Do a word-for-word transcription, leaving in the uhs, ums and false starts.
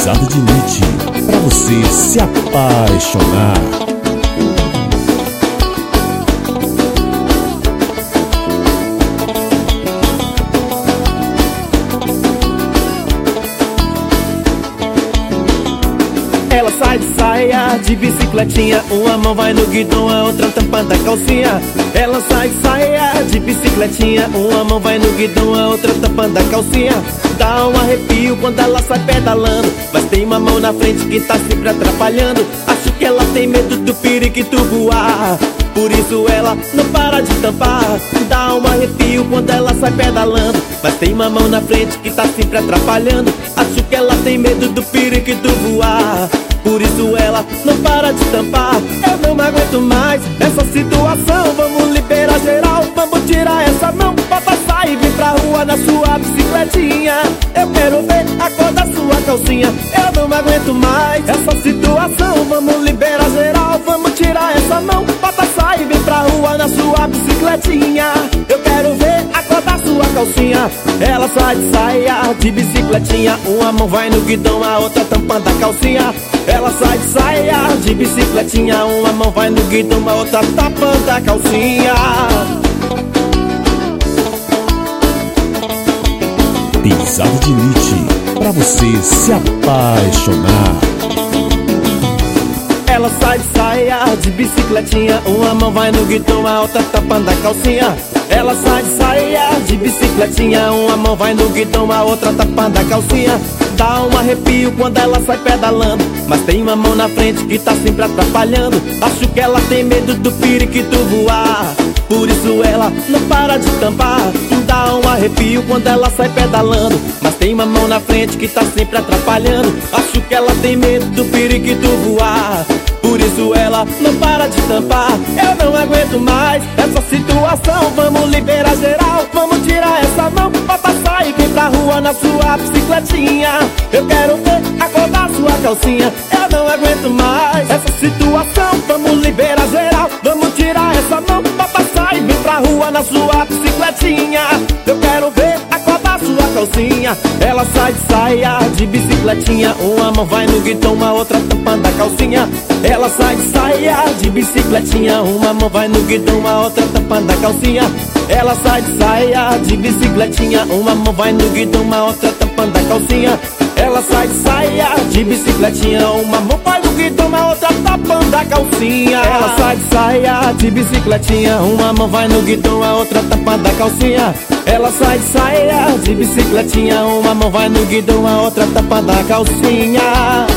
Pisada de Nietzsche, pra você se apaixonar. Ela sai de saia, de bicicletinha, uma mão vai no guidão, a outra tampando a calcinha. Ela sai de saia, de bicicletinha, uma mão vai no guidão, a outra tampando a calcinha. Dá um arrepio quando ela sai pedalando, mas tem uma mão na frente que tá sempre atrapalhando. Acho que ela tem medo do periquito voar, por isso ela não para de tampar. Dá um arrepio quando ela sai pedalando, mas tem uma mão na frente que tá sempre atrapalhando. Acho que ela tem medo do periquito voar, por isso ela não para de tampar. Eu não aguento mais essa situação, vamos liberar geral, vamos tirar essa mão pra passar e vir pra rua na sua bicicletinha. Eu quero ver a cor da sua calcinha. Eu não aguento mais essa situação, vamos liberar geral, vamos tirar essa mão pra passar e vir pra rua na sua bicicletinha. Eu quero ver a cor da sua calcinha. Ela sai de saia, de bicicletinha, uma mão vai no guidão, a outra tampando a calcinha. Ela sai de saia, de bicicletinha, uma mão vai no guidão, a outra tapando a calcinha. Pisada de Nietzsche, pra você se apaixonar. Ela sai de saia, de bicicletinha, uma mão vai no guidão, a outra tapando a calcinha. Ela sai de saia, de bicicletinha, uma mão vai no guidão, a outra tapando a calcinha. Dá um arrepio quando ela sai pedalando, mas tem uma mão na frente que tá sempre atrapalhando. Acho que ela tem medo do periquito voar, por isso ela não para de tampar. Dá um arrepio quando ela sai pedalando, mas tem uma mão na frente que tá sempre atrapalhando. Acho que ela tem medo do periquito voar, por isso ela não para de tampar. Eu não aguento mais essa situação, vamos liberar geral, vamos tirar essa mão pra passar e vir pra rua na sua bicicletinha. Eu quero ver a cor da sua calcinha. Eu não aguento mais essa situação, vamos liberar geral, vamos tirar essa mão pra passar e vir pra rua na sua bicicletinha. Eu quero ver a cor da sua calcinha. Ela sai de saia, de bicicletinha, uma mão vai no guidão, a outra tampando a calcinha. Ela sai de saia, de bicicletinha, uma mão vai no guidão, a outra tampando a calcinha. Ela sai de saia, de bicicletinha, uma mão vai no guidão, a outra tampando a calcinha. Ela sai de saia, de bicicletinha, uma mão vai no guidão, a outra tapando a calcinha. Ela sai de saia, de bicicletinha, uma mão vai no guidão, a outra tapando a calcinha. Ela sai de saia, de bicicletinha, uma mão vai no guidão, a outra tapando a calcinha.